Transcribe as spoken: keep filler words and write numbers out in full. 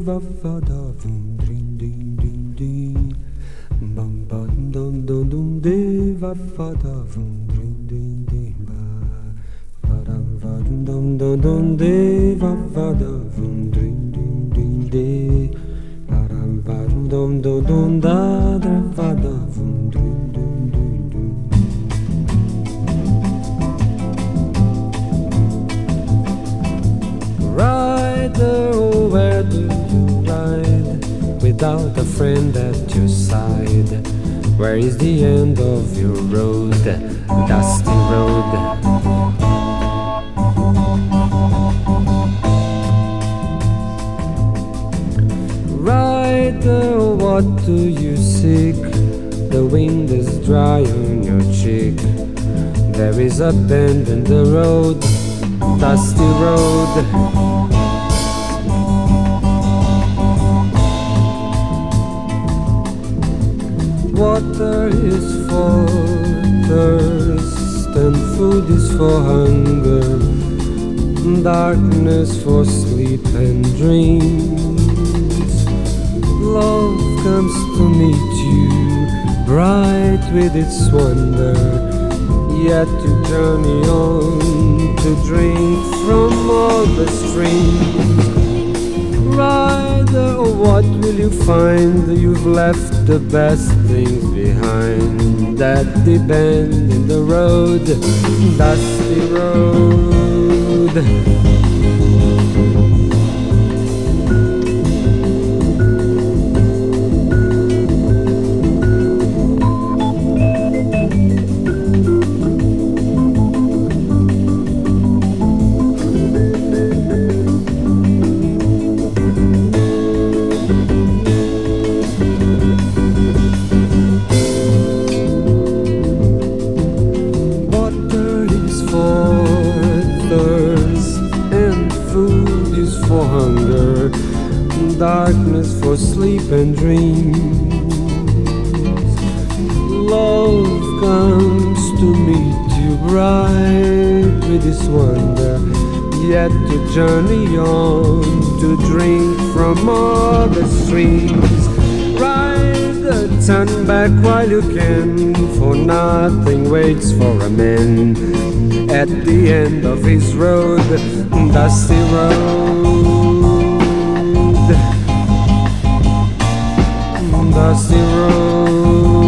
va va da vum drin din din din bam ba dum dum dum de va va da vum drin din din ba ba dum va dum dum dum dum de va va da vum drin din din de ba dum va dum dum dum dum da da va da vum drin din din din. Rider, oh, where do you ride without a friend at your side? Where is the end of your road, dusty road? Rider, what do you seek? The wind is dry on your cheek. There is a bend in the road, dusty road. Water is for thirst and food is for hunger, darkness for sleep and dreams. Love comes to meet you, bright with its wonder, yet to journey on, to drink from all the streams. Rider, oh, what will you find? You've left the best things behind at the bend in the road, dusty road. Darkness for sleep and dreams. Love comes to meet you bright with this wonder, yet to journey on, to drink from all the streams. Ride, turn back while you can, for nothing waits for a man at the end of his road, dusty road. Dusty road.